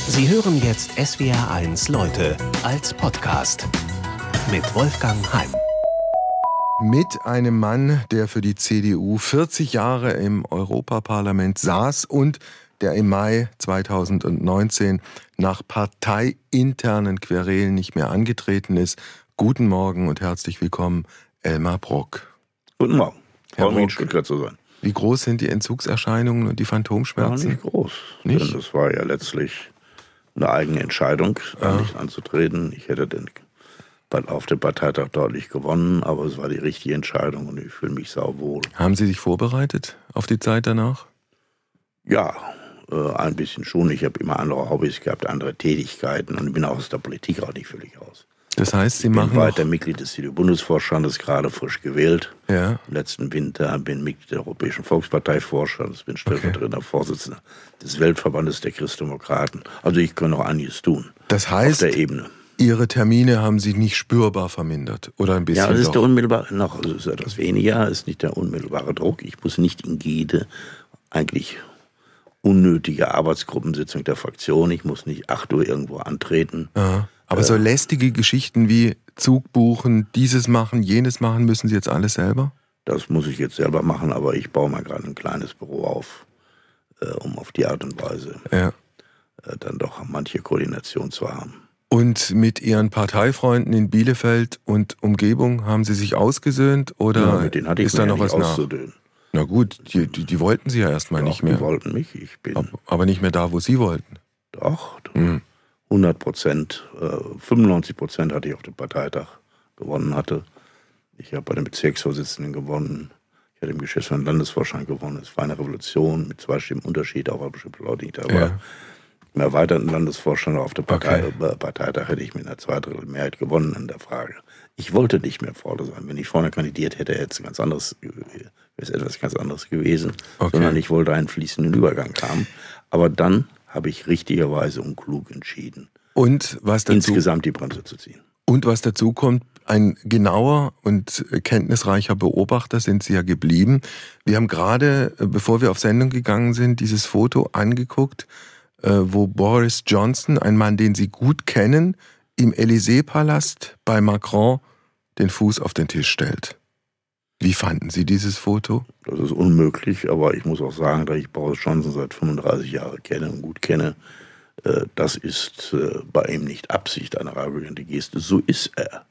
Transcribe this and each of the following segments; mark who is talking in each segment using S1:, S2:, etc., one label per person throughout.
S1: Sie hören jetzt SWR1 Leute als Podcast mit Wolfgang Heim.
S2: Mit einem Mann, der für die CDU 40 Jahre im Europaparlament saß und der im Mai 2019 nach parteiinternen Querelen nicht mehr angetreten ist. Guten Morgen und herzlich willkommen, Elmar Brok.
S3: Guten Morgen.
S2: Herr
S3: Freue mich, in
S2: Brok,
S3: Stuttgart zu sein.
S2: Wie groß sind die Entzugserscheinungen und die Phantomschmerzen?
S3: Nicht groß.
S2: Nicht?
S3: Denn das war ja letztlich eine eigene Entscheidung, da nicht anzutreten. Ich hätte auf dem Parteitag deutlich gewonnen, aber es war die richtige Entscheidung und ich fühle mich sauwohl.
S2: Haben Sie sich vorbereitet auf die Zeit danach?
S3: Ja, ein bisschen schon. Ich habe immer andere Hobbys gehabt, andere Tätigkeiten und bin auch aus der Politik auch nicht völlig raus.
S2: Das heißt, Sie
S3: Ich
S2: machen
S3: bin weiter Mitglied des CDU-Bundesvorstandes, gerade frisch gewählt.
S2: Ja.
S3: Im letzten Winter bin Mitglied der Europäischen Volkspartei-Vorstands, bin stellvertretender Vorsitzender des Weltverbandes der Christdemokraten. Also ich kann noch einiges tun.
S2: Das heißt,
S3: auf der Ebene.
S2: Ihre Termine haben Sie nicht spürbar vermindert oder ein bisschen?
S3: Ja, das ist
S2: doch?
S3: der unmittelbare, noch ist etwas weniger, ist nicht der unmittelbare Druck. Ich muss nicht in jede eigentlich unnötige Arbeitsgruppensitzung der Fraktion, ich muss nicht 8 Uhr irgendwo antreten.
S2: Aha. Aber so lästige Geschichten wie Zug buchen, dieses machen, jenes machen, müssen Sie jetzt alles selber?
S3: Das muss ich jetzt selber machen, aber ich baue mal gerade ein kleines Büro auf, um auf die Art und Weise dann doch manche Koordination zu haben.
S2: Und mit Ihren Parteifreunden in Bielefeld und Umgebung haben Sie sich ausgesöhnt oder
S3: Ja, mit denen hatte ich
S2: ist da noch was nach?
S3: auszudönen.
S2: Na gut, die wollten Sie ja erstmal nicht mehr.
S3: Die wollten mich, ich bin
S2: Aber nicht mehr da, wo Sie wollten.
S3: doch 100%, 95% hatte ich auf dem Parteitag gewonnen hatte. Ich habe bei den Bezirksvorsitzenden gewonnen. Ich hatte im Geschäftsführenden Landesvorstand gewonnen. Es war eine Revolution mit 2 Stimmen Unterschied, auch bei bestimmten Leuten nicht dabei.
S2: Ja.
S3: Im erweiterten Landesvorstand auf der Parteitag hätte ich mit einer Zweidrittelmehrheit gewonnen in der Frage. Ich wollte nicht mehr vorne sein. Wenn ich vorne kandidiert hätte, wäre es etwas ganz anderes gewesen.
S2: Okay.
S3: Sondern ich wollte einen fließenden Übergang haben. Aber dann habe ich richtigerweise und klug entschieden,
S2: Und was dazu,
S3: insgesamt die Bremse zu ziehen.
S2: Und was dazu kommt, ein genauer und kenntnisreicher Beobachter sind Sie ja geblieben. Wir haben gerade, bevor wir auf Sendung gegangen sind, dieses Foto angeguckt, wo Boris Johnson, ein Mann, den Sie gut kennen, im Élysée-Palast bei Macron den Fuß auf den Tisch stellt. Wie fanden Sie dieses Foto?
S3: Das ist unmöglich, aber ich muss auch sagen, da ich Boris Johnson seit 35 Jahren kenne und gut kenne, das ist bei ihm nicht Absicht, eine arrogante Geste. So ist er.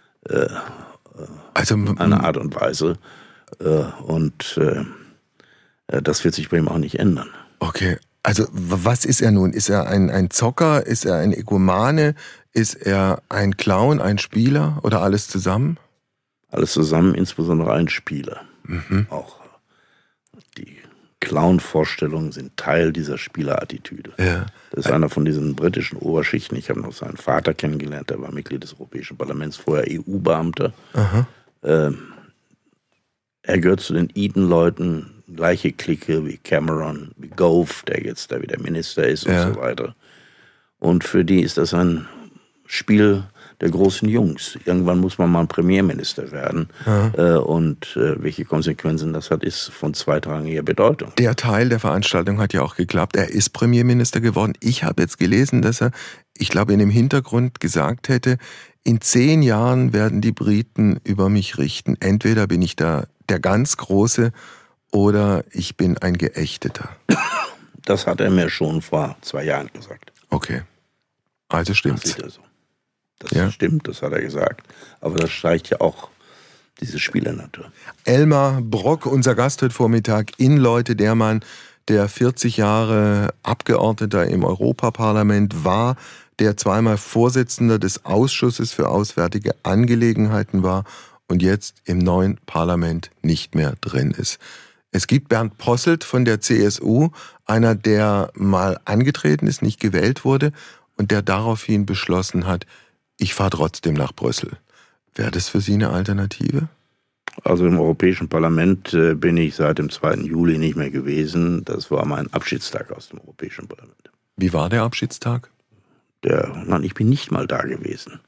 S2: Also
S3: Eine Art und Weise. Und das wird sich bei ihm auch nicht ändern.
S2: Okay, also was ist er nun? Ist er ein Zocker? Ist er ein Egomane? Ist er ein Clown, ein Spieler oder alles zusammen?
S3: Alles zusammen, insbesondere ein Spieler. Auch die Clown-Vorstellungen sind Teil dieser Spielerattitüde.
S2: Ja.
S3: Das ist einer von diesen britischen Oberschichten. Ich habe noch seinen Vater kennengelernt, der war Mitglied des Europäischen Parlaments, vorher EU-Beamter. Er gehört zu den Eden-Leuten, gleiche Clique wie Cameron, wie Gove, der jetzt da wieder Minister ist und so weiter. Und für die ist das ein Spiel der großen Jungs. Irgendwann muss man mal ein Premierminister werden. Und welche Konsequenzen das hat, ist von zweitrangiger Bedeutung.
S2: Der Teil der Veranstaltung hat ja auch geklappt. Er ist Premierminister geworden. Ich habe jetzt gelesen, dass er, ich glaube, in dem Hintergrund gesagt hätte, in 10 Jahren werden die Briten über mich richten. Entweder bin ich da der ganz Große oder ich bin ein Geächteter.
S3: Das hat er mir schon vor 2 Jahren gesagt.
S2: Okay, also stimmt's.
S3: Das sieht er so. Das stimmt, das hat er gesagt. Aber das steigt ja auch diese Spielernatur.
S2: Elmar Brok, unser Gast heute Vormittag in Leute, der Mann, der 40 Jahre Abgeordneter im Europaparlament war, der zweimal Vorsitzender des Ausschusses für Auswärtige Angelegenheiten war und jetzt im neuen Parlament nicht mehr drin ist. Es gibt Bernd Posselt von der CSU, einer, der mal angetreten ist, nicht gewählt wurde und der daraufhin beschlossen hat, ich fahre trotzdem nach Brüssel. Wäre das für Sie eine Alternative?
S3: Also im Europäischen Parlament bin ich seit dem 2. Juli nicht mehr gewesen. Das war mein Abschiedstag aus dem Europäischen Parlament.
S2: Wie war der Abschiedstag?
S3: Nein, ich bin nicht mal da gewesen.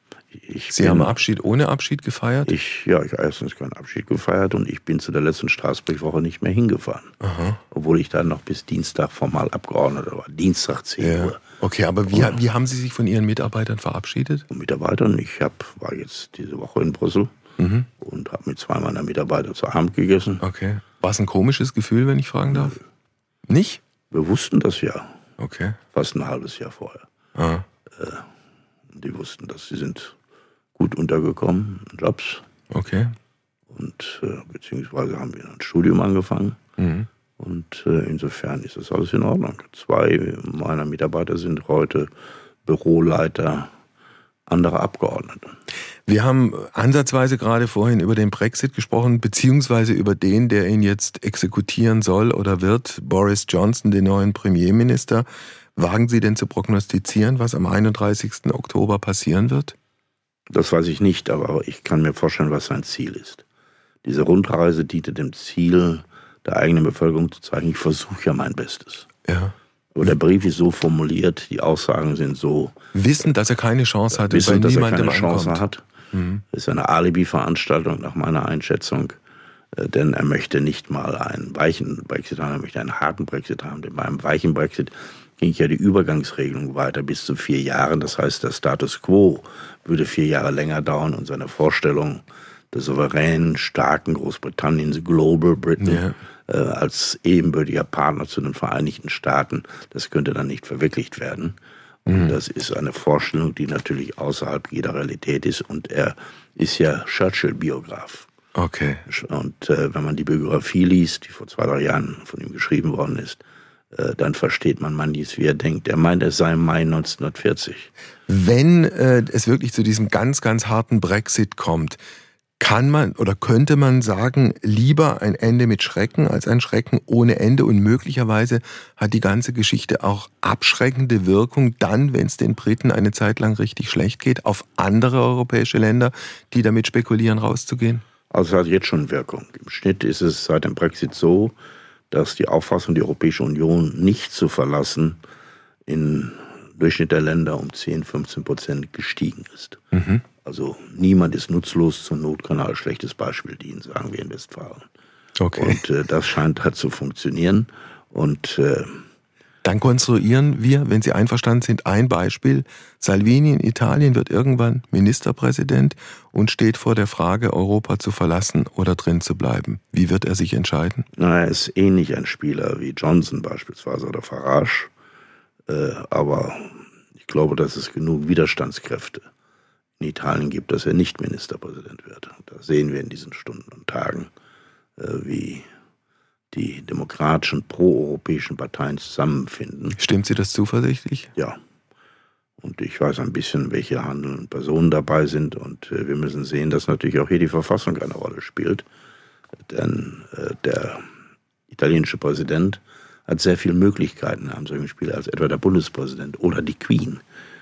S2: Sie haben Abschied ohne Abschied gefeiert?
S3: Ich habe erstens keinen Abschied gefeiert und ich bin zu der letzten Straßburg-Woche nicht mehr hingefahren. Aha. Obwohl ich dann noch bis Dienstag formal Abgeordneter war. Dienstag 10 Uhr.
S2: Okay, aber wie haben Sie sich von Ihren Mitarbeitern verabschiedet?
S3: Mitarbeitern, war jetzt diese Woche in Brüssel und habe mit 2 meiner Mitarbeiter zu Abend gegessen.
S2: Okay. War es ein komisches Gefühl, wenn ich fragen darf? Nicht?
S3: Wir wussten das ja.
S2: Okay.
S3: Fast ein halbes Jahr vorher.
S2: Ah.
S3: Die wussten, dass sie sind gut untergekommen in Jobs.
S2: Okay.
S3: Und beziehungsweise haben wir ein Studium angefangen. Mhm. Und insofern ist das alles in Ordnung. 2 meiner Mitarbeiter sind heute Büroleiter anderer Abgeordnete.
S2: Wir haben ansatzweise gerade vorhin über den Brexit gesprochen, beziehungsweise über den, der ihn jetzt exekutieren soll oder wird, Boris Johnson, den neuen Premierminister. Wagen Sie denn zu prognostizieren, was am 31. Oktober passieren wird?
S3: Das weiß ich nicht, aber ich kann mir vorstellen, was sein Ziel ist. Diese Rundreise diente dem Ziel, der eigenen Bevölkerung zu zeigen, ich versuche ja mein Bestes.
S2: Ja.
S3: Aber der Brief ist so formuliert, die Aussagen sind so...
S2: Wissen, dass er keine Chance hat,
S3: wissen, dass er keine
S2: ankommt.
S3: Chance hat. Das ist eine Alibi-Veranstaltung nach meiner Einschätzung, denn er möchte nicht mal einen weichen Brexit haben, er möchte einen harten Brexit haben. Denn bei einem weichen Brexit ging ja die Übergangsregelung weiter bis zu 4 Jahren. Das heißt, der Status quo würde 4 Jahre länger dauern und seine Vorstellung des souveränen, starken Großbritanniens, Global Britain, als ebenbürtiger Partner zu den Vereinigten Staaten, das könnte dann nicht verwirklicht werden. Und das ist eine Vorstellung, die natürlich außerhalb jeder Realität ist. Und er ist ja Churchill-Biograf.
S2: Okay.
S3: Und wenn man die Biografie liest, die vor 2, 3 Jahren von ihm geschrieben worden ist, dann versteht man manches, wie er denkt. Er meint, es sei im Mai 1940.
S2: Wenn es wirklich zu diesem ganz, ganz harten Brexit kommt, kann man oder könnte man sagen, lieber ein Ende mit Schrecken als ein Schrecken ohne Ende, und möglicherweise hat die ganze Geschichte auch abschreckende Wirkung dann, wenn es den Briten eine Zeit lang richtig schlecht geht, auf andere europäische Länder, die damit spekulieren, rauszugehen?
S3: Also es hat jetzt schon Wirkung. Im Schnitt ist es seit dem Brexit so, dass die Auffassung, die Europäische Union nicht zu verlassen, im Durchschnitt der Länder um 10-15% gestiegen ist. Mhm. Also niemand ist nutzlos, zur Not kann er als schlechtes Beispiel dienen, sagen wir in Westfalen.
S2: Okay.
S3: Und das scheint halt zu funktionieren. Und
S2: dann konstruieren wir, wenn Sie einverstanden sind, ein Beispiel. Salvini in Italien wird irgendwann Ministerpräsident und steht vor der Frage, Europa zu verlassen oder drin zu bleiben. Wie wird er sich entscheiden?
S3: Na, er ist ähnlich ein Spieler wie Johnson beispielsweise oder Farage. Aber ich glaube, dass es genug Widerstandskräfte in Italien gibt, dass er nicht Ministerpräsident wird. Da sehen wir in diesen Stunden und Tagen, wie die demokratischen, proeuropäischen Parteien zusammenfinden.
S2: Stimmt Sie das zuversichtlich?
S3: Ja. Und ich weiß ein bisschen, welche handelnden Personen dabei sind. Und wir müssen sehen, dass natürlich auch hier die Verfassung eine Rolle spielt. Denn der italienische Präsident hat sehr viele Möglichkeiten in einem solchen Spiel als etwa der Bundespräsident oder die Queen,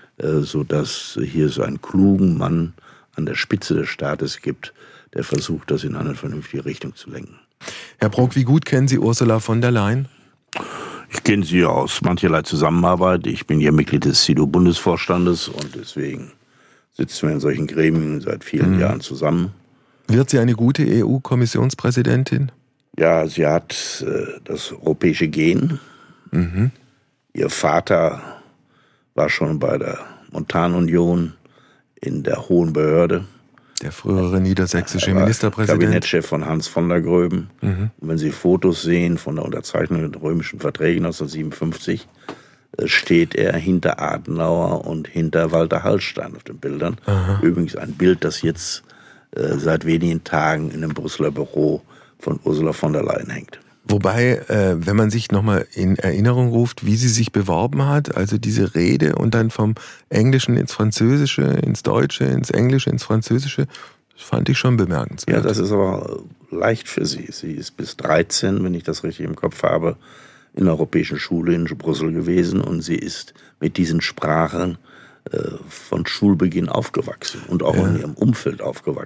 S3: sodass hier so einen klugen Mann an der Spitze des Staates gibt, der versucht, das in eine vernünftige Richtung zu lenken.
S2: Herr Brok, wie gut kennen Sie Ursula von der Leyen?
S3: Ich kenne sie aus mancherlei Zusammenarbeit. Ich bin ja Mitglied des CDU-Bundesvorstandes und deswegen sitzen wir in solchen Gremien seit vielen Jahren zusammen.
S2: Wird sie eine gute EU-Kommissionspräsidentin?
S3: Ja, sie hat das europäische Gen. Mhm. Ihr Vater war schon bei der Montanunion in der Hohen Behörde.
S2: Der frühere niedersächsische Ministerpräsident.
S3: Kabinettschef von Hans von der Gröben. Mhm. Und wenn Sie Fotos sehen von der Unterzeichnung der römischen Verträge 1957, steht er hinter Adenauer und hinter Walter Hallstein auf den Bildern. Aha. Übrigens ein Bild, das jetzt seit wenigen Tagen in dem Brüsseler Büro von Ursula von der Leyen hängt.
S2: Wobei, wenn man sich nochmal in Erinnerung ruft, wie sie sich beworben hat, also diese Rede und dann vom Englischen ins Französische, ins Deutsche, ins Englische, ins Französische, das fand ich schon bemerkenswert.
S3: Ja, das ist aber leicht für sie. Sie ist bis 13, wenn ich das richtig im Kopf habe, in der Europäischen Schule in Brüssel gewesen und sie ist mit diesen Sprachen von Schulbeginn aufgewachsen und auch in ihrem Umfeld aufgewachsen.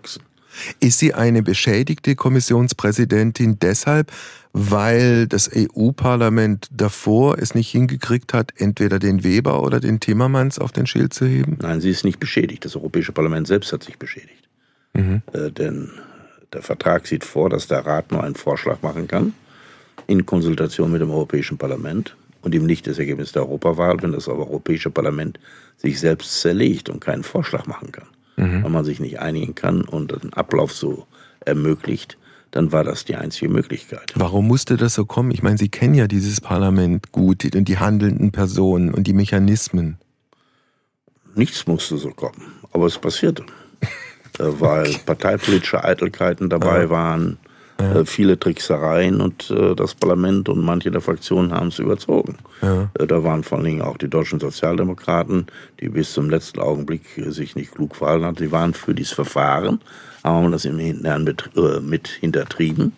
S2: Ist sie eine beschädigte Kommissionspräsidentin deshalb, weil das EU-Parlament davor es nicht hingekriegt hat, entweder den Weber oder den Timmermans auf den Schild zu heben?
S3: Nein, sie ist nicht beschädigt. Das Europäische Parlament selbst hat sich beschädigt. Denn der Vertrag sieht vor, dass der Rat nur einen Vorschlag machen kann, in Konsultation mit dem Europäischen Parlament und ihm nicht das Ergebnis der Europawahl, wenn das Europäische Parlament sich selbst zerlegt und keinen Vorschlag machen kann. Wenn man sich nicht einigen kann und den Ablauf so ermöglicht, dann war das die einzige Möglichkeit.
S2: Warum musste das so kommen? Ich meine, Sie kennen ja dieses Parlament gut und die handelnden Personen und die Mechanismen.
S3: Nichts musste so kommen, aber es passierte. Weil parteipolitische Eitelkeiten dabei waren, viele Tricksereien und das Parlament und manche der Fraktionen haben es überzogen. Ja. Da waren vor allen Dingen auch die deutschen Sozialdemokraten, die bis zum letzten Augenblick sich nicht klug verhalten haben. Sie waren für dieses Verfahren, haben das im Hintergrund mit hintertrieben,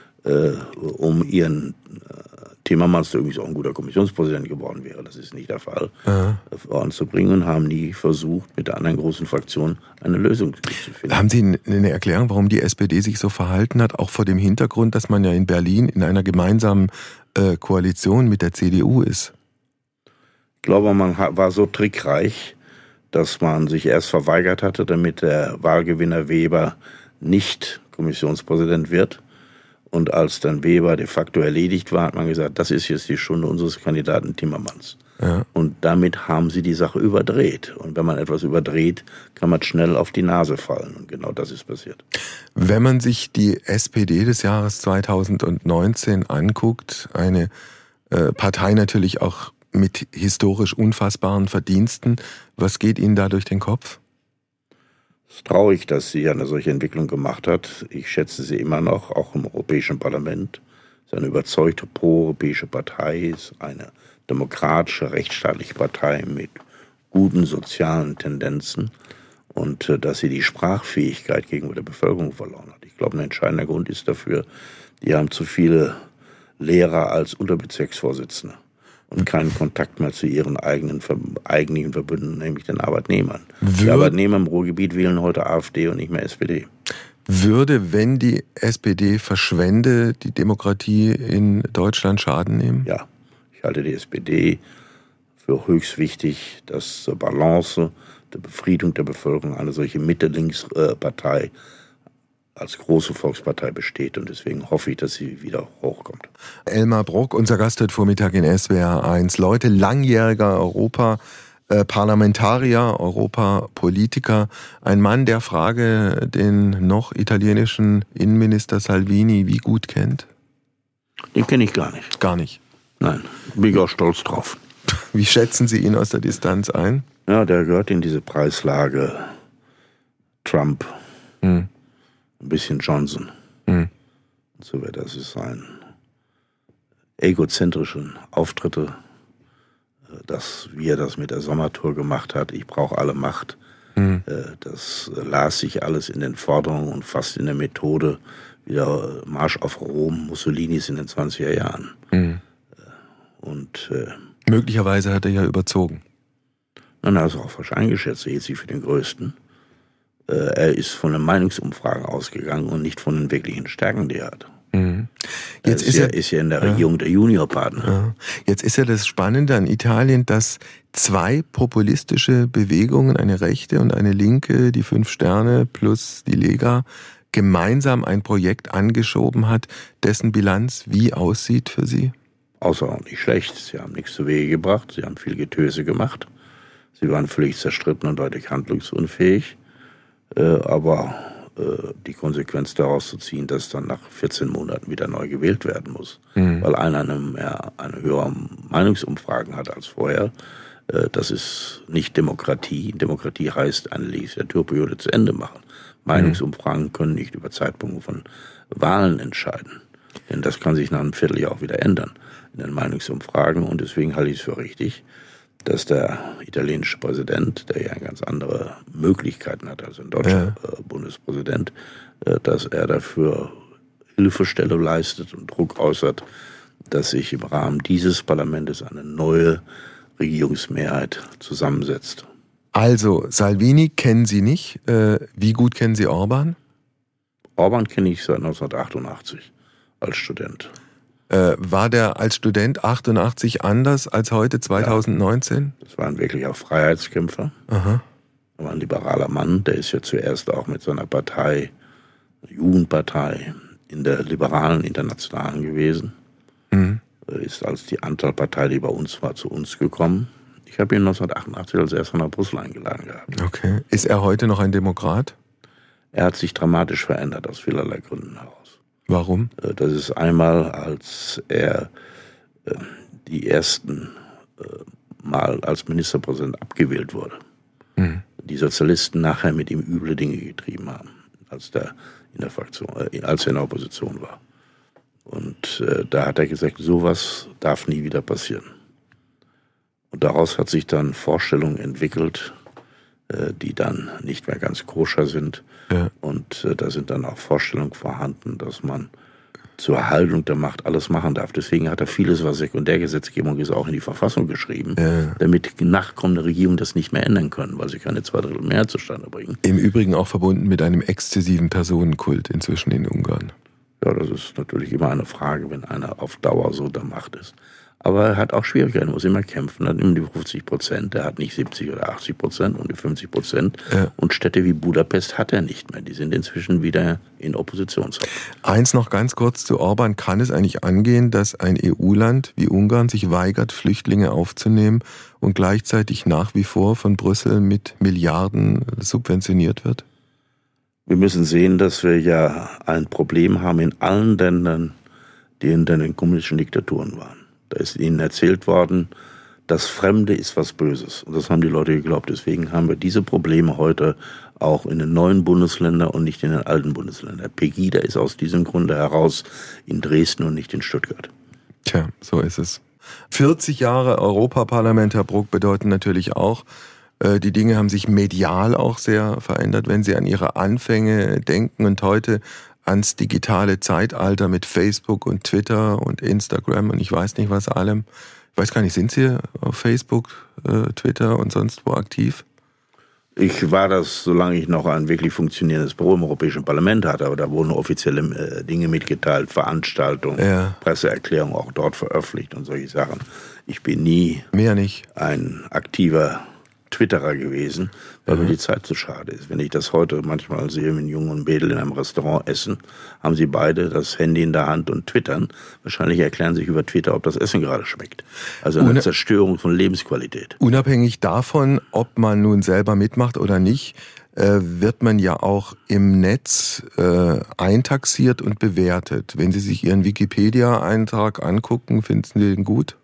S3: um ihren Timmermans, der übrigens auch ein guter Kommissionspräsident geworden wäre, das ist nicht der Fall, voranzubringen und haben nie versucht, mit der anderen großen Fraktion eine Lösung zu finden.
S2: Haben Sie eine Erklärung, warum die SPD sich so verhalten hat, auch vor dem Hintergrund, dass man ja in Berlin in einer gemeinsamen Koalition mit der CDU ist?
S3: Ich glaube, man war so trickreich, dass man sich erst verweigert hatte, damit der Wahlgewinner Weber nicht Kommissionspräsident wird. Und als dann Weber de facto erledigt war, hat man gesagt, das ist jetzt die Stunde unseres Kandidaten Timmermans. Ja. Und damit haben sie die Sache überdreht. Und wenn man etwas überdreht, kann man schnell auf die Nase fallen. Und genau das ist passiert.
S2: Wenn man sich die SPD des Jahres 2019 anguckt, eine Partei natürlich auch mit historisch unfassbaren Verdiensten, was geht Ihnen da durch den Kopf?
S3: Es ist traurig, dass sie eine solche Entwicklung gemacht hat. Ich schätze sie immer noch, auch im Europäischen Parlament. Es ist eine überzeugte pro-europäische Partei, es ist eine demokratische, rechtsstaatliche Partei mit guten sozialen Tendenzen und dass sie die Sprachfähigkeit gegenüber der Bevölkerung verloren hat. Ich glaube, ein entscheidender Grund ist dafür, die haben zu viele Lehrer als Unterbezirksvorsitzende und keinen Kontakt mehr zu ihren eigenen Verbündeten, nämlich den Arbeitnehmern. Die Arbeitnehmer im Ruhrgebiet wählen heute AfD und nicht mehr SPD.
S2: Würde, wenn die SPD verschwende, die Demokratie in Deutschland Schaden nehmen?
S3: Ja, ich halte die SPD für höchst wichtig, dass zur Balance der Befriedung der Bevölkerung eine solche Mitte-Links-Partei als große Volkspartei besteht und deswegen hoffe ich, dass sie wieder hochkommt.
S2: Elmar Brok, unser Gast heute Vormittag in SWR 1. Leute, langjähriger Europaparlamentarier, Europapolitiker, ein Mann, der Frage den noch italienischen Innenminister Salvini wie gut kennt?
S3: Den kenne ich gar nicht.
S2: Gar nicht?
S3: Nein, bin ich auch stolz drauf.
S2: Wie schätzen Sie ihn aus der Distanz ein?
S3: Ja, der gehört in diese Preislage Trump. Ein bisschen Johnson. So wird das ist sein egozentrischen Auftritte, wie er das mit der Sommertour gemacht hat. Ich brauche alle Macht. Das las sich alles in den Forderungen und fast in der Methode wie der Marsch auf Rom Mussolinis in den 20er Jahren. Und
S2: möglicherweise hat er ja überzogen.
S3: Nein, er ist auch falsch eingeschätzt. Er hielt sich für den Größten. Er ist von den Meinungsumfragen ausgegangen und nicht von den wirklichen Stärken, die er hat. Jetzt ist ja in der Regierung der Juniorpartner.
S2: Ja. Jetzt ist ja das Spannende an Italien, dass zwei populistische Bewegungen, eine rechte und eine linke, die 5 Sterne plus die Lega, gemeinsam ein Projekt angeschoben hat, dessen Bilanz wie aussieht für Sie?
S3: Außerordentlich schlecht. Sie haben nichts zu Wege gebracht. Sie haben viel Getöse gemacht. Sie waren völlig zerstritten und deutlich handlungsunfähig. Aber die Konsequenz daraus zu ziehen, dass dann nach 14 Monaten wieder neu gewählt werden muss, weil einer eine höhere Meinungsumfragen hat als vorher, das ist nicht Demokratie. Demokratie heißt, eine Legislaturperiode zu Ende machen. Meinungsumfragen können nicht über Zeitpunkte von Wahlen entscheiden, denn das kann sich nach einem Vierteljahr auch wieder ändern in den Meinungsumfragen und deswegen halte ich es für richtig, dass der italienische Präsident, der ja ganz andere Möglichkeiten hat als ein deutscher Bundespräsident, dass er dafür Hilfestellung leistet und Druck äußert, dass sich im Rahmen dieses Parlaments eine neue Regierungsmehrheit zusammensetzt.
S2: Also, Salvini kennen Sie nicht. Wie gut kennen Sie Orban?
S3: Orban kenne ich seit 1988 als Student.
S2: War der als Student 88 anders als heute 2019?
S3: Ja, das war ein wirklicher Freiheitskämpfer.
S2: Aha.
S3: Er war ein liberaler Mann, der ist ja zuerst auch mit seiner Partei, Jugendpartei, in der liberalen Internationalen gewesen. Mhm. Ist als die Antalpartei, die bei uns war, zu uns gekommen. Ich habe ihn 1988 als erster nach Brüssel eingeladen gehabt.
S2: Okay. Ist er heute noch ein Demokrat?
S3: Er hat sich dramatisch verändert, aus vielerlei Gründen heraus.
S2: Warum?
S3: Das ist einmal, als er die ersten Mal als Ministerpräsident abgewählt wurde. Mhm. Die Sozialisten nachher mit ihm üble Dinge getrieben haben, als er in der Opposition war. Und da hat er gesagt, sowas darf nie wieder passieren. Und daraus hat sich dann Vorstellungen entwickelt, die dann nicht mehr ganz koscher sind. Ja. Und da sind dann auch Vorstellungen vorhanden, dass man zur Erhaltung der Macht alles machen darf. Deswegen hat er vieles, was Sekundärgesetzgebung ist, auch in die Verfassung geschrieben, damit nachkommende Regierungen das nicht mehr ändern können, weil sie keine 2/3 Mehrheit zustande bringen.
S2: Im Übrigen auch verbunden mit einem exzessiven Personenkult inzwischen in Ungarn.
S3: Ja, das ist natürlich immer eine Frage, wenn einer auf Dauer so der Macht ist. Aber er hat auch Schwierigkeiten, muss immer kämpfen. Er hat immer die 50%, er hat nicht 70 oder 80% und die 50%. Ja. Und Städte wie Budapest hat er nicht mehr. Die sind inzwischen wieder in Oppositionshaft.
S2: Eins noch ganz kurz zu Orban. Kann es eigentlich angehen, dass ein EU-Land wie Ungarn sich weigert, Flüchtlinge aufzunehmen und gleichzeitig nach wie vor von Brüssel mit Milliarden subventioniert wird?
S3: Wir müssen sehen, dass wir ja ein Problem haben in allen Ländern, die in den kommunistischen Diktaturen waren. Da ist ihnen erzählt worden, das Fremde ist was Böses. Und das haben die Leute geglaubt. Deswegen haben wir diese Probleme heute auch in den neuen Bundesländern und nicht in den alten Bundesländern. Pegida ist aus diesem Grunde heraus in Dresden und nicht in Stuttgart.
S2: Tja, so ist es. 40 Jahre Europaparlament, Herr Brok, bedeuten natürlich auch, die Dinge haben sich medial auch sehr verändert, wenn Sie an Ihre Anfänge denken und heute ans digitale Zeitalter mit Facebook und Twitter und Instagram und ich weiß nicht was allem. Ich weiß gar nicht, sind Sie auf Facebook, Twitter und sonst wo aktiv?
S3: Ich war das, solange ich noch ein wirklich funktionierendes Büro im Europäischen Parlament hatte, aber da wurden offizielle Dinge mitgeteilt, Veranstaltungen, Presseerklärungen auch dort veröffentlicht und solche Sachen. Ich bin nie ein aktiver Twitterer gewesen, weil mir die Zeit zu schade ist. Wenn ich das heute manchmal sehe, wenn Jung und Mädel in einem Restaurant essen, haben sie beide das Handy in der Hand und twittern. Wahrscheinlich erklären sich über Twitter, ob das Essen gerade schmeckt. Also eine Zerstörung von Lebensqualität.
S2: Unabhängig davon, ob man nun selber mitmacht oder nicht, wird man ja auch im Netz eintaxiert und bewertet. Wenn Sie sich Ihren Wikipedia-Eintrag angucken, finden Sie den gut?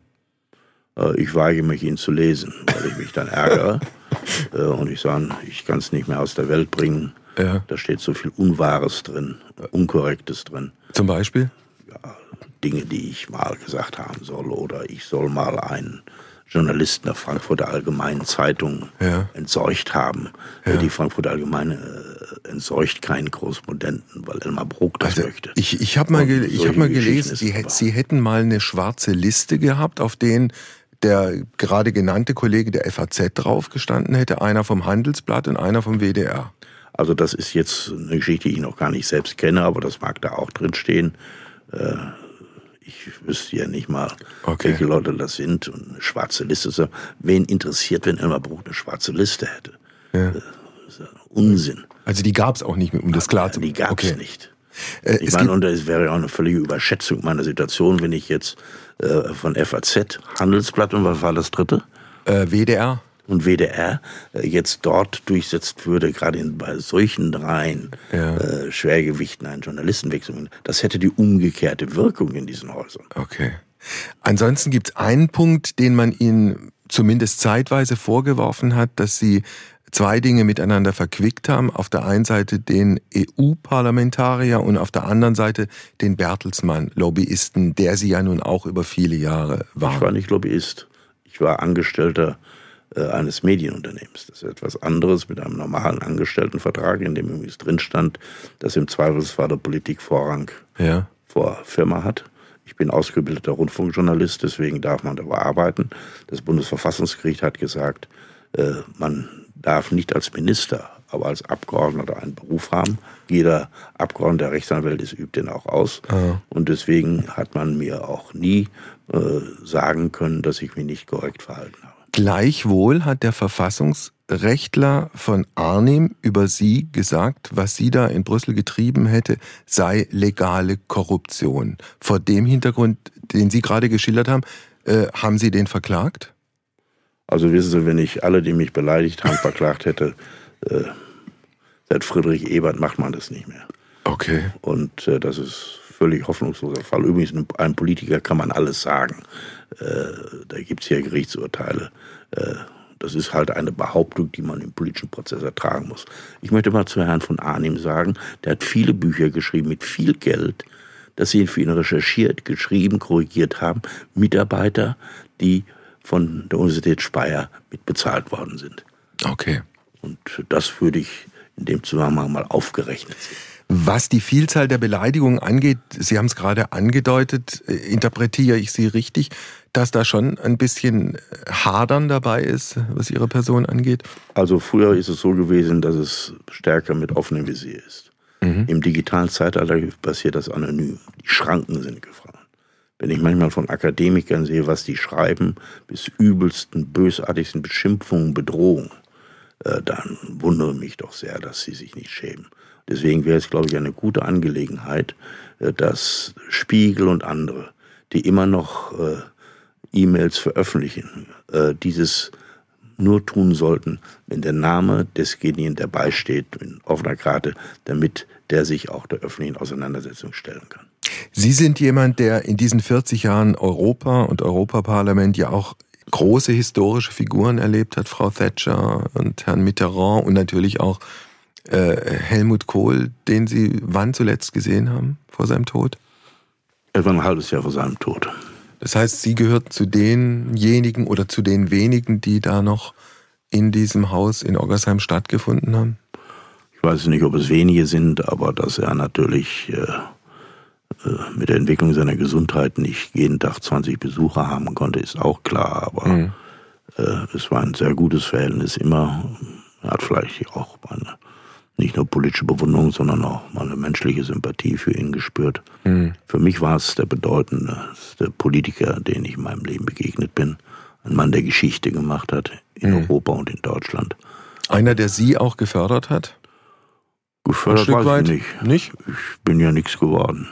S3: Ich weige mich, ihn zu lesen, weil ich mich dann ärgere. Und ich sage, ich kann es nicht mehr aus der Welt bringen. Ja. Da steht so viel Unwahres drin, Unkorrektes drin.
S2: Zum Beispiel?
S3: Ja, Dinge, die ich mal gesagt haben soll. Oder ich soll mal einen Journalisten der Frankfurter Allgemeinen Zeitung entseucht haben. Ja. Die Frankfurter Allgemeine entseucht keinen Korrespondenten, weil Elmar Brok das möchte.
S2: Ich habe mal gelesen, Sie hätten mal eine schwarze Liste gehabt, auf denen der gerade genannte Kollege der FAZ drauf gestanden hätte, einer vom Handelsblatt und einer vom WDR.
S3: Also das ist jetzt eine Geschichte, die ich noch gar nicht selbst kenne, aber das mag da auch drin stehen. Ich wüsste ja nicht mal, welche Leute das sind. Und eine schwarze Liste. Wen interessiert, wenn Elmar Brok eine schwarze Liste hätte? Ja. Das ist ja Unsinn.
S2: Also die gab es auch nicht, um das klar zu machen.
S3: Die gab es nicht. Ich meine, und es wäre ja auch eine völlige Überschätzung meiner Situation, wenn ich jetzt von FAZ, Handelsblatt und was war das dritte?
S2: WDR.
S3: Und WDR jetzt dort durchsetzt würde, gerade bei solchen dreien Schwergewichten einen Journalistenwechsel. Das hätte die umgekehrte Wirkung in diesen Häusern.
S2: Okay. Ansonsten gibt es einen Punkt, den man Ihnen zumindest zeitweise vorgeworfen hat, dass Sie zwei Dinge miteinander verquickt haben. Auf der einen Seite den EU-Parlamentarier und auf der anderen Seite den Bertelsmann-Lobbyisten, der Sie ja nun auch über viele Jahre waren.
S3: Ich war nicht Lobbyist. Ich war Angestellter eines Medienunternehmens. Das ist etwas anderes mit einem normalen Angestelltenvertrag, in dem übrigens drin stand, dass im Zweifelsfall der Politik Vorrang vor Firma hat. Ich bin ausgebildeter Rundfunkjournalist, deswegen darf man da arbeiten. Das Bundesverfassungsgericht hat gesagt, man darf nicht als Minister aber als Abgeordneter einen Beruf haben. Jeder Abgeordnete, der Rechtsanwalt ist, übt den auch aus. Und deswegen hat man mir auch nie sagen können, dass ich mich nicht korrekt verhalten habe.
S2: Gleichwohl hat der Verfassungsrechtler von Arnim über Sie gesagt, was Sie da in Brüssel getrieben hätte, sei legale Korruption. Vor dem Hintergrund, den Sie gerade geschildert haben Sie den verklagt?
S3: Also wissen Sie, wenn ich alle, die mich beleidigt haben, verklagt hätte, seit Friedrich Ebert macht man das nicht mehr.
S2: Okay.
S3: Und das ist völlig hoffnungsloser Fall. Übrigens, einem Politiker kann man alles sagen. Da gibt es ja Gerichtsurteile. Das ist halt eine Behauptung, die man im politischen Prozess ertragen muss. Ich möchte mal zu Herrn von Arnim sagen, der hat viele Bücher geschrieben mit viel Geld, dass sie für ihn recherchiert, geschrieben, korrigiert haben. Mitarbeiter, die von der Universität Speyer mit bezahlt worden sind.
S2: Okay.
S3: Und das würde ich in dem Zusammenhang mal aufgerechnet sehen.
S2: Was die Vielzahl der Beleidigungen angeht, Sie haben es gerade angedeutet, interpretiere ich Sie richtig, dass da schon ein bisschen Hadern dabei ist, was Ihre Person angeht?
S3: Also früher ist es so gewesen, dass es stärker mit offenem Visier ist. Im digitalen Zeitalter passiert das anonym. Die Schranken sind gefallen. Wenn ich manchmal von Akademikern sehe, was die schreiben, bis übelsten, bösartigsten Beschimpfungen, Bedrohungen, dann wundere mich doch sehr, dass sie sich nicht schämen. Deswegen wäre es, glaube ich, eine gute Angelegenheit, dass Spiegel und andere, die immer noch E-Mails veröffentlichen, dieses nur tun sollten, wenn der Name desjenigen dabei steht, in offener Karte, damit der sich auch der öffentlichen Auseinandersetzung stellen kann.
S2: Sie sind jemand, der in diesen 40 Jahren Europa und Europaparlament ja auch große historische Figuren erlebt hat, Frau Thatcher und Herrn Mitterrand und natürlich auch Helmut Kohl, den Sie wann zuletzt gesehen haben, vor seinem Tod?
S3: Etwa ein halbes Jahr vor seinem Tod.
S2: Das heißt, Sie gehört zu denjenigen oder zu den wenigen, die da noch in diesem Haus in Oggersheim stattgefunden haben?
S3: Ich weiß nicht, ob es wenige sind, aber dass er natürlich mit der Entwicklung seiner Gesundheit nicht jeden Tag 20 Besucher haben konnte, ist auch klar. Aber es war ein sehr gutes Verhältnis immer. Er hat vielleicht auch nicht nur politische Bewunderung, sondern auch mal eine menschliche Sympathie für ihn gespürt. Für mich war es der bedeutendste Politiker, den ich in meinem Leben begegnet bin. Ein Mann, der Geschichte gemacht hat in Europa und in Deutschland.
S2: Einer, der Sie auch gefördert hat?
S3: Gefördert weiß ich nicht. Ich bin ja nichts geworden.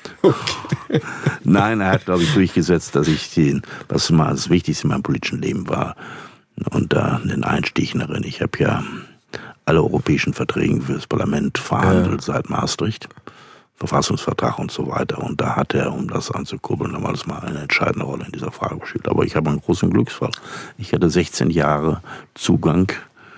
S3: Okay. Nein, er hat, glaube ich, durchgesetzt, dass ich was mal das Wichtigste in meinem politischen Leben war, und da den Einstieg darin. Ich habe ja alle europäischen Verträge für das Parlament verhandelt seit Maastricht, Verfassungsvertrag und so weiter. Und da hat er, um das anzukurbeln, damals mal eine entscheidende Rolle in dieser Frage gespielt. Aber ich habe einen großen Glücksfall. Ich hatte 16 Jahre Zugang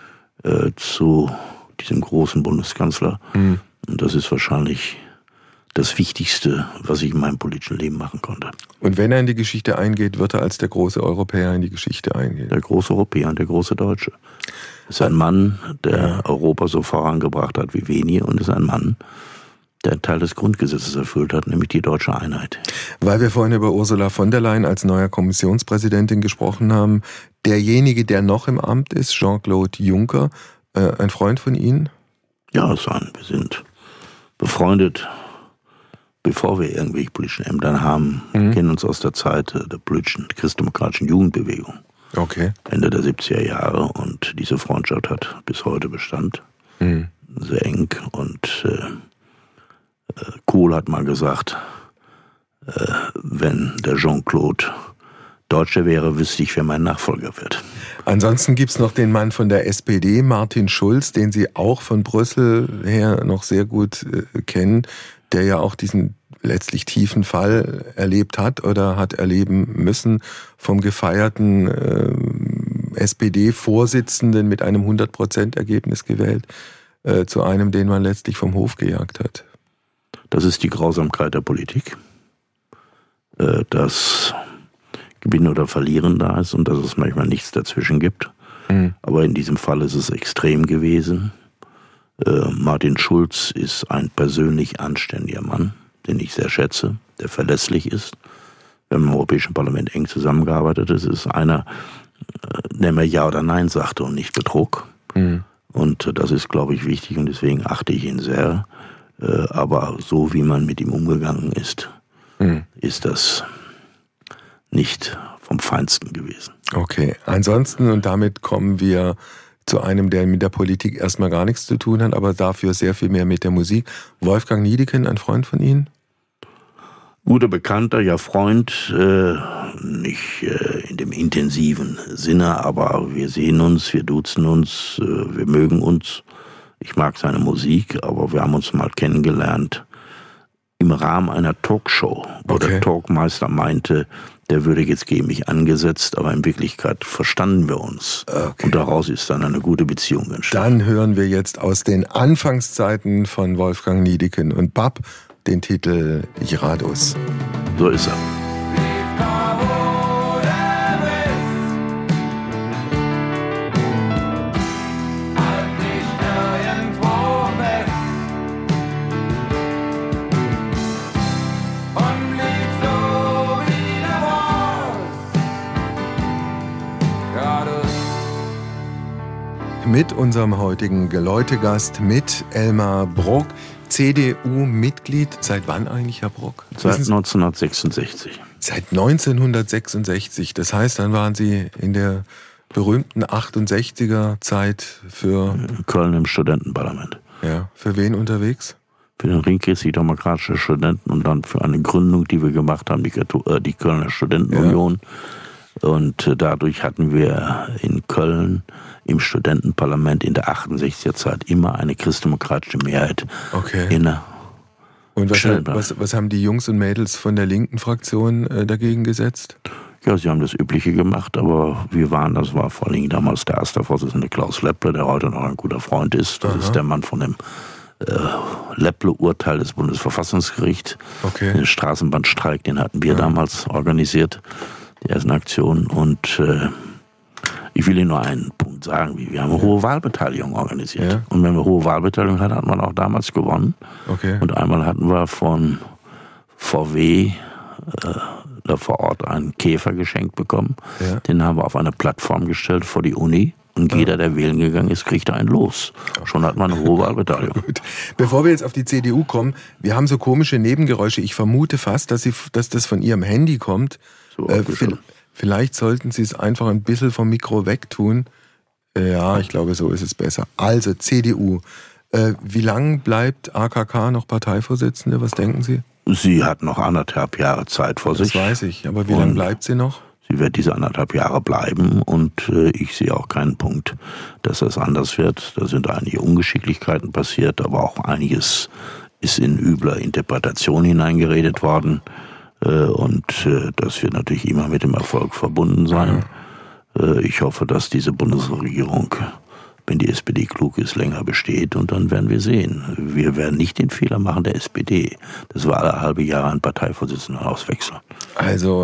S3: zu diesem großen Bundeskanzler. Und das ist wahrscheinlich das Wichtigste, was ich in meinem politischen Leben machen konnte.
S2: Und wenn er in die Geschichte eingeht, wird er als der große Europäer in die Geschichte eingehen?
S3: Der große Europäer und der große Deutsche. Ist ein Mann, der Europa so vorangebracht hat wie wenige, und ist ein Mann, der einen Teil des Grundgesetzes erfüllt hat, nämlich die deutsche Einheit.
S2: Weil wir vorhin über Ursula von der Leyen als neuer Kommissionspräsidentin gesprochen haben, derjenige, der noch im Amt ist, Jean-Claude Juncker, ein Freund von Ihnen?
S3: Ja, wir sind befreundet, bevor wir irgendwelche politischen Ämter haben. Wir kennen uns aus der Zeit der politischen christdemokratischen Jugendbewegung.
S2: Okay.
S3: Ende der 70er Jahre, und diese Freundschaft hat bis heute Bestand. Sehr eng. Und Kohl hat mal gesagt, wenn der Jean-Claude Deutscher wäre, wüsste ich, wer mein Nachfolger wird.
S2: Ansonsten gibt es noch den Mann von der SPD, Martin Schulz, den Sie auch von Brüssel her noch sehr gut kennen, der ja auch diesen letztlich tiefen Fall erlebt hat oder hat erleben müssen vom gefeierten SPD-Vorsitzenden mit einem 100%-Ergebnis gewählt, zu einem, den man letztlich vom Hof gejagt hat.
S3: Das ist die Grausamkeit der Politik, dass Gewinnen oder Verlieren da ist und dass es manchmal nichts dazwischen gibt. Aber in diesem Fall ist es extrem gewesen. Martin Schulz ist ein persönlich anständiger Mann, den ich sehr schätze, der verlässlich ist. Wir haben im Europäischen Parlament eng zusammengearbeitet. Es ist einer, der mir Ja oder Nein sagte und nicht betrog. Und Und das ist, glaube ich, wichtig und deswegen achte ich ihn sehr. Aber so wie man mit ihm umgegangen ist, ist das nicht vom Feinsten gewesen.
S2: Okay, ansonsten, und damit kommen wir zu einem, der mit der Politik erstmal gar nichts zu tun hat, aber dafür sehr viel mehr mit der Musik. Wolfgang Niedecken, ein Freund von Ihnen?
S3: Guter Bekannter, ja Freund, nicht in dem intensiven Sinne, aber wir sehen uns, wir duzen uns, wir mögen uns. Ich mag seine Musik, aber wir haben uns mal kennengelernt im Rahmen einer Talkshow, wo der Talkmeister meinte, der würde jetzt gegen mich angesetzt, aber in Wirklichkeit verstanden wir uns. Okay. Und daraus ist dann eine gute Beziehung entstanden.
S2: Dann hören wir jetzt aus den Anfangszeiten von Wolfgang Niedecken und Bab den Titel Gerados.
S3: So ist er.
S2: Mit unserem heutigen Geläutegast, mit Elmar Brok, CDU-Mitglied. Seit wann eigentlich, Herr Brok?
S3: Seit 1966.
S2: Seit 1966. Das heißt, dann waren Sie in der berühmten 68er-Zeit für...
S3: Köln im Studentenparlament.
S2: Ja, für wen unterwegs?
S3: Für den Ringkreis, die demokratische Studenten und dann für eine Gründung, die wir gemacht haben, die Kölner Studentenunion. Ja. Und dadurch hatten wir in Köln im Studentenparlament in der 68er Zeit immer eine christdemokratische Mehrheit.
S2: Okay. Und was haben die Jungs und Mädels von der linken Fraktion dagegen gesetzt?
S3: Ja, sie haben das Übliche gemacht, aber das war vor allem damals der erste Vorsitzende Klaus Lepple, der heute noch ein guter Freund ist. Das ist der Mann von dem Lepple-Urteil des Bundesverfassungsgerichts.
S2: Okay.
S3: Den Straßenbahnstreik, den hatten wir damals organisiert, die ersten Aktionen. Und ich will Ihnen nur einen Punkt sagen, wir haben eine hohe Wahlbeteiligung organisiert. Ja. Und wenn wir hohe Wahlbeteiligung hatten, hat man auch damals gewonnen.
S2: Okay.
S3: Und einmal hatten wir von VW da vor Ort einen Käfer geschenkt bekommen. Ja. Den haben wir auf eine Plattform gestellt vor die Uni. Und jeder, der wählen gegangen ist, kriegt ein Los. Schon hat man eine hohe Wahlbeteiligung.
S2: Gut. Bevor wir jetzt auf die CDU kommen, wir haben so komische Nebengeräusche. Ich vermute fast, dass das von Ihrem Handy kommt.
S3: So
S2: vielleicht sollten Sie es einfach ein bisschen vom Mikro wegtun. Ja, ich glaube, so ist es besser. Also, CDU. Wie lange bleibt AKK noch Parteivorsitzende? Was denken Sie?
S3: Sie hat noch 1,5 Jahre Zeit vor sich.
S2: Das weiß ich. Aber wie lange bleibt sie noch?
S3: Sie wird diese 1,5 Jahre bleiben und ich sehe auch keinen Punkt, dass das anders wird. Da sind einige Ungeschicklichkeiten passiert, aber auch einiges ist in übler Interpretation hineingeredet worden. Und das wird natürlich immer mit dem Erfolg verbunden sein. Ich hoffe, dass diese Bundesregierung, wenn die SPD klug ist, länger besteht und dann werden wir sehen. Wir werden nicht den Fehler machen der SPD. Das war alle halbe Jahre ein Parteivorsitzender auswechseln.
S2: Also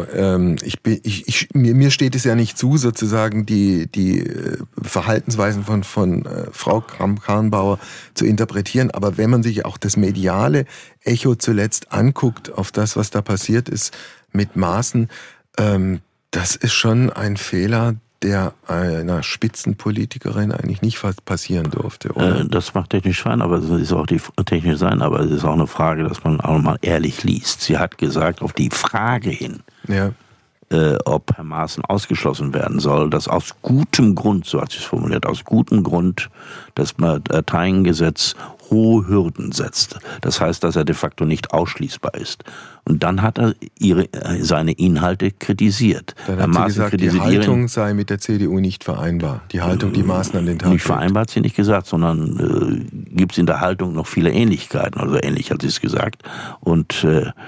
S2: mir steht es ja nicht zu, sozusagen die Verhaltensweisen von Frau Kramp-Karrenbauer zu interpretieren. Aber wenn man sich auch das mediale Echo zuletzt anguckt auf das, was da passiert ist mit Maaßen, das ist schon ein Fehler, der einer Spitzenpolitikerin eigentlich nicht passieren durfte, oder?
S3: Das mag technisch sein, aber es ist auch es ist auch eine Frage, dass man auch mal ehrlich liest. Sie hat gesagt, auf die Frage hin, ob Herr Maaßen ausgeschlossen werden soll, dass aus gutem Grund, so hat sie es formuliert, aus gutem Grund das Parteiengesetz hohe Hürden setzt. Das heißt, dass er de facto nicht ausschließbar ist. Und dann hat er seine Inhalte kritisiert.
S2: Dann hat sie gesagt, die Haltung sei mit der CDU nicht vereinbar. Die Haltung, die Maaßen an den Tag
S3: nicht vereinbar hat sie nicht gesagt, sondern gibt es in der Haltung noch viele Ähnlichkeiten. Also ähnlich hat sie es gesagt. Und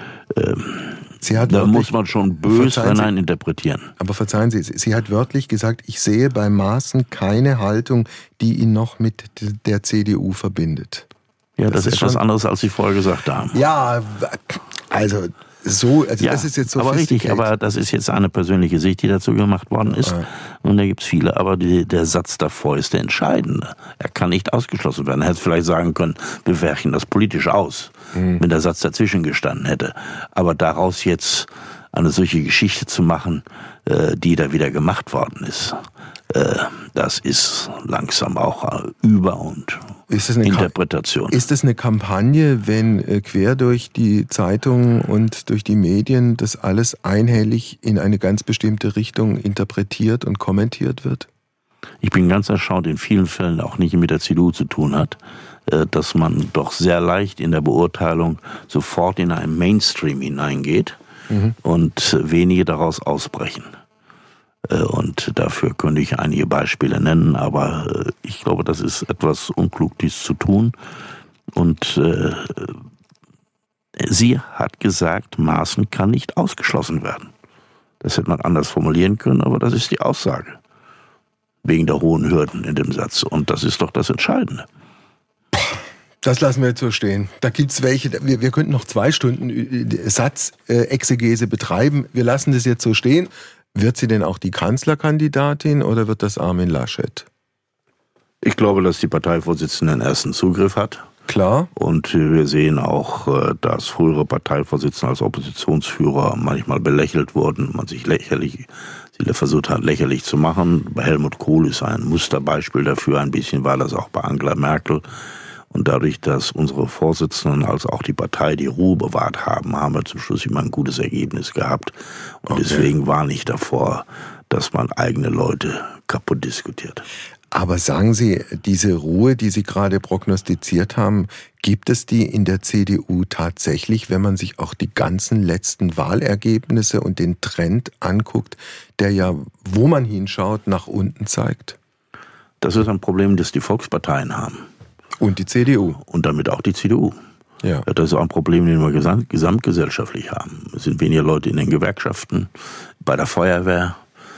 S3: da muss man schon böse interpretieren.
S2: Aber verzeihen Sie, sie hat wörtlich gesagt, ich sehe bei Maaßen keine Haltung, die ihn noch mit der CDU verbindet.
S3: Ja, das ist was anderes, als Sie vorher gesagt haben.
S2: Ja, also das ist jetzt so
S3: aber richtig, aber das ist jetzt eine persönliche Sicht, die dazu gemacht worden ist. Und da gibt es viele, aber der Satz davor ist der entscheidende. Er kann nicht ausgeschlossen werden. Er hätte vielleicht sagen können, wir werchen das politisch aus, wenn der Satz dazwischen gestanden hätte. Aber daraus jetzt eine solche Geschichte zu machen, die da wieder gemacht worden ist. Das ist langsam auch Über- und Interpretation.
S2: Ist es eine Kampagne, wenn quer durch die Zeitungen und durch die Medien das alles einhellig in eine ganz bestimmte Richtung interpretiert und kommentiert wird?
S3: Ich bin ganz erstaunt, in vielen Fällen auch nicht mit der CDU zu tun hat, dass man doch sehr leicht in der Beurteilung sofort in einen Mainstream hineingeht und wenige daraus ausbrechen. Und dafür könnte ich einige Beispiele nennen, aber ich glaube, das ist etwas unklug, dies zu tun. Und sie hat gesagt, Maaßen kann nicht ausgeschlossen werden. Das hätte man anders formulieren können, aber das ist die Aussage. Wegen der hohen Hürden in dem Satz. Und das ist doch das Entscheidende.
S2: Das lassen wir jetzt so stehen. Da gibt's welche, wir könnten noch 2 Stunden Satzexegese betreiben. Wir lassen das jetzt so stehen. Wird sie denn auch die Kanzlerkandidatin oder wird das Armin Laschet?
S3: Ich glaube, dass die Parteivorsitzende den ersten Zugriff hat.
S2: Klar.
S3: Und wir sehen auch, dass frühere Parteivorsitzende als Oppositionsführer manchmal belächelt wurden, man sich versucht hat, lächerlich zu machen. Bei Helmut Kohl ist ein Musterbeispiel dafür, ein bisschen war das auch bei Angela Merkel. Und dadurch, dass unsere Vorsitzenden als auch die Partei die Ruhe bewahrt haben, haben wir zum Schluss immer ein gutes Ergebnis gehabt. Und deswegen warne ich davor, dass man eigene Leute kaputt diskutiert.
S2: Aber sagen Sie, diese Ruhe, die Sie gerade prognostiziert haben, gibt es die in der CDU tatsächlich, wenn man sich auch die ganzen letzten Wahlergebnisse und den Trend anguckt, der ja, wo man hinschaut, nach unten zeigt?
S3: Das ist ein Problem, das die Volksparteien haben.
S2: Und die CDU.
S3: Und damit auch die CDU.
S2: Ja.
S3: Das ist auch ein Problem, den wir gesamtgesellschaftlich haben. Es sind weniger Leute in den Gewerkschaften, bei der Feuerwehr,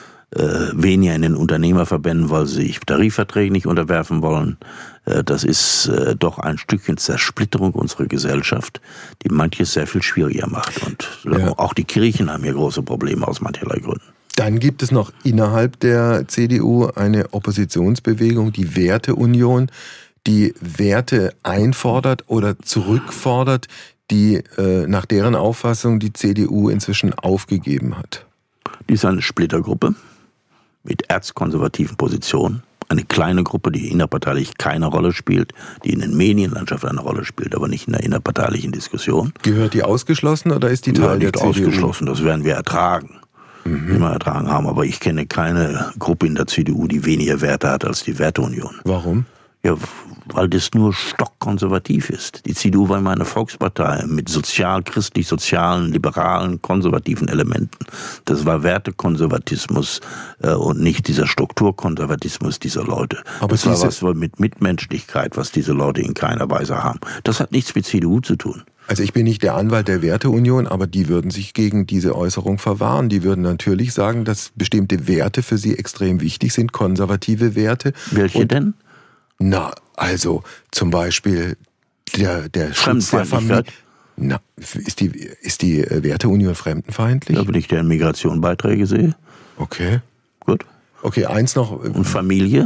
S3: weniger in den Unternehmerverbänden, weil sie sich Tarifverträgen nicht unterwerfen wollen. Das ist doch ein Stückchen Zersplitterung unserer Gesellschaft, die manches sehr viel schwieriger macht. Und auch die Kirchen haben hier große Probleme aus mancherlei Gründen.
S2: Dann gibt es noch innerhalb der CDU eine Oppositionsbewegung, die Werteunion, die Werte einfordert oder zurückfordert, die nach deren Auffassung die CDU inzwischen aufgegeben hat.
S3: Die ist eine Splittergruppe mit erzkonservativen Positionen. Eine kleine Gruppe, die innerparteilich keine Rolle spielt, die in der Medienlandschaft eine Rolle spielt, aber nicht in der innerparteilichen Diskussion.
S2: Gehört die ausgeschlossen oder ist die Teil der CDU?
S3: Nicht ausgeschlossen, das werden wir ertragen. Immer ertragen haben, aber ich kenne keine Gruppe in der CDU, die weniger Werte hat als die Werteunion.
S2: Warum?
S3: Ja, weil das nur stockkonservativ ist. Die CDU war immer eine Volkspartei mit christlich-sozialen, liberalen, konservativen Elementen. Das war Wertekonservatismus und nicht dieser Strukturkonservatismus dieser Leute. Aber das war was mit Mitmenschlichkeit, was diese Leute in keiner Weise haben. Das hat nichts mit CDU zu tun.
S2: Also ich bin nicht der Anwalt der Werteunion, aber die würden sich gegen diese Äußerung verwahren. Die würden natürlich sagen, dass bestimmte Werte für sie extrem wichtig sind, konservative Werte.
S3: Welche denn?
S2: Na, also zum Beispiel der Schutz der Familie. Na, ist die Werteunion fremdenfeindlich?
S3: Ja, wenn ich der Migration Beiträge sehe.
S2: Okay.
S3: Gut.
S2: Okay, eins noch.
S3: Und Familie,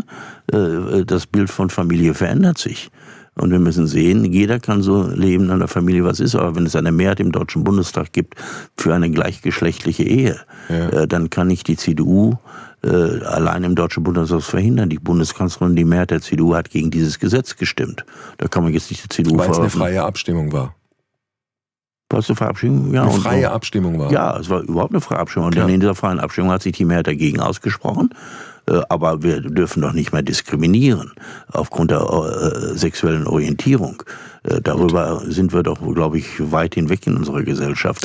S3: das Bild von Familie verändert sich. Und wir müssen sehen, jeder kann so leben in der Familie, was ist. Aber wenn es eine Mehrheit im Deutschen Bundestag gibt für eine gleichgeschlechtliche Ehe, dann kann nicht die CDU allein im Deutschen Bundestag verhindern. Die Bundeskanzlerin, die Mehrheit der CDU hat gegen dieses Gesetz gestimmt. Da kann man jetzt nicht die CDU
S2: weil es eine freie Abstimmung war.
S3: Weil es eine freie Abstimmung? Ja,
S2: eine freie Abstimmung war.
S3: Ja, es war überhaupt eine freie Abstimmung. Und in dieser freien Abstimmung hat sich die Mehrheit dagegen ausgesprochen. Aber wir dürfen doch nicht mehr diskriminieren aufgrund der sexuellen Orientierung. Darüber sind wir doch, glaube ich, weit hinweg in unserer Gesellschaft.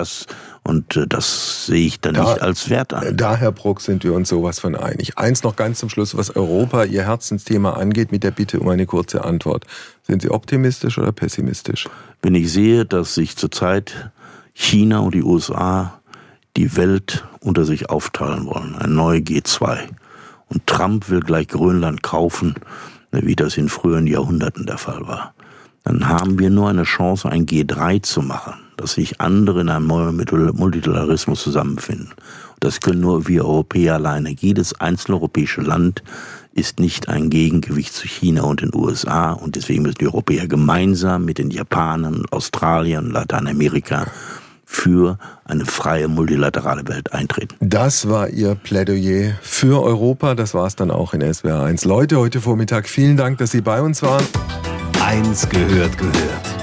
S3: Das sehe ich dann nicht als Wert an.
S2: Da, Herr Bruck, sind wir uns sowas von einig. Eins noch ganz zum Schluss, was Europa, Ihr Herzensthema angeht, mit der Bitte um eine kurze Antwort. Sind Sie optimistisch oder pessimistisch?
S3: Wenn ich sehe, dass sich zurzeit China und die USA die Welt unter sich aufteilen wollen, eine neue G2, und Trump will gleich Grönland kaufen, wie das in früheren Jahrhunderten der Fall war, dann haben wir nur eine Chance, ein G3 zu machen, dass sich andere in einem Multilateralismus zusammenfinden. Das können nur wir Europäer alleine. Jedes einzelne europäische Land ist nicht ein Gegengewicht zu China und den USA. Und deswegen müssen die Europäer gemeinsam mit den Japanern, Australiern, Lateinamerika für eine freie multilaterale Welt eintreten.
S2: Das war Ihr Plädoyer für Europa. Das war es dann auch in SWR 1. Leute, heute Vormittag vielen Dank, dass Sie bei uns waren.
S1: 1 gehört.